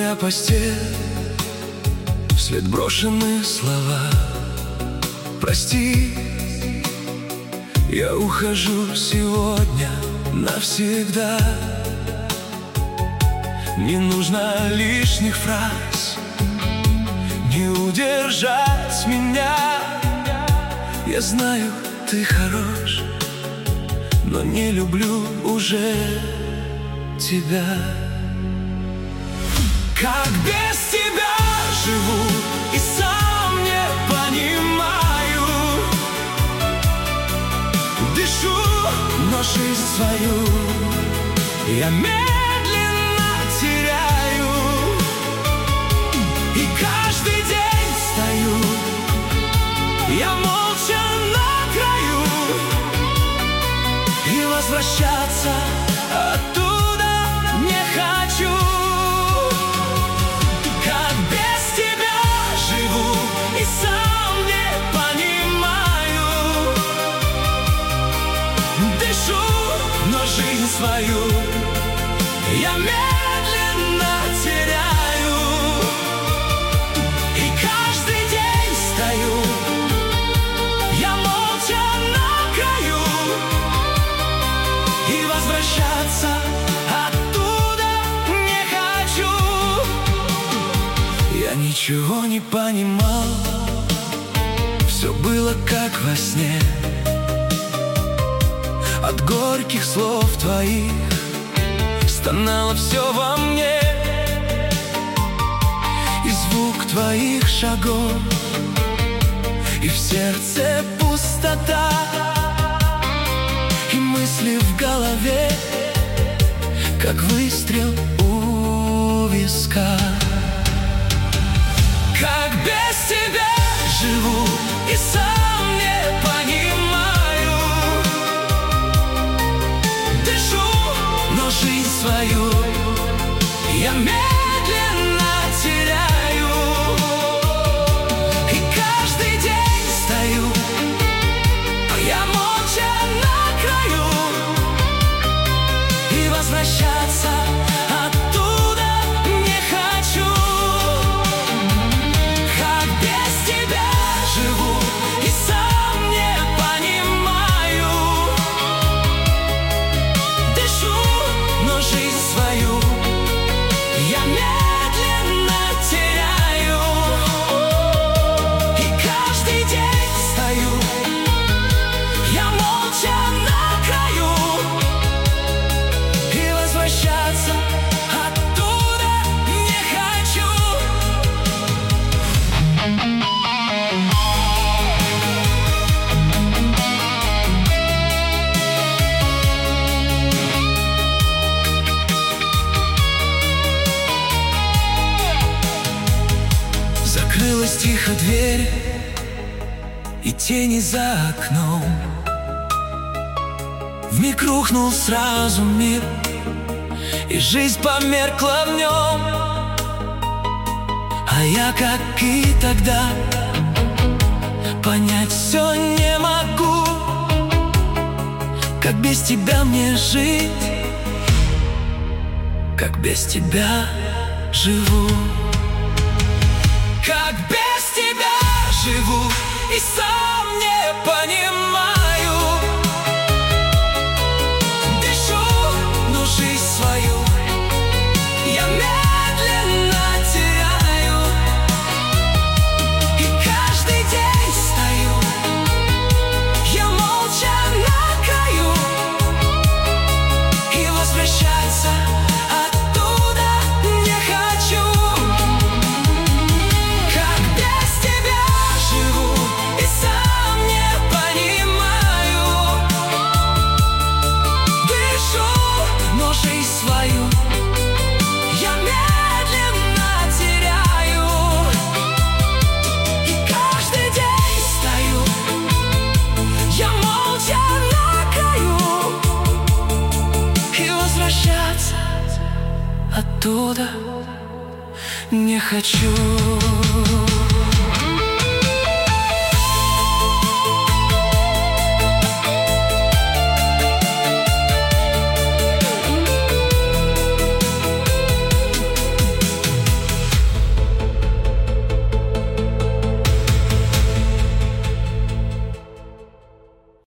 Твоя постель, вслед брошенные слова. Прости, я ухожу сегодня навсегда. Не нужно лишних фраз, не удержать меня. Я знаю, ты хорош, но не люблю уже тебя. Как без тебя живу и сам не понимаю. Дышу, но жизнь свою я медленно теряю. И каждый день стою я молча на краю. И возвращаться оттуда не хочу. Как без тебя живу и сам не понимаю. Дышу, но жизнь свою я медленно теряю. И каждый день стою я молча на краю. И возвращаться оттуда не хочу. Я ничего не понимал, все было как во сне. От горьких слов твоих стонало все во мне. И звук твоих шагов, и в сердце пустота. И мысли в голове, как выстрел у виска. Как без тебя живу и сам не понимаю. Дышу, но жизнь свою я медленно теряю. И каждый день стою я молча на краю. И возвращаться оттуда не хочу. Как без тебя живу и сам не понимаю. Дышу, но жизнь свою я медленно теряю. И каждый день стою я молча на краю. И возвращаться оттуда не хочу. Закрылась тихо дверь, и тени за окном. Вмиг рухнул сразу мир, и жизнь померкла в нем. А я, как и тогда, понять все не могу. Как без тебя мне жить, как без тебя живу. Как без тебя живу и сам не понимаю. Дышу, но жизнь свою я медленно теряю. И каждый день стою я молча на краю. И возвращаться оттуда не хочу. Как без тебя живу и сам не понимаю. Дышу, но жизнь свою я медленно теряю. И каждый день стою я молча на краю. И возвращаться оттуда не хочу.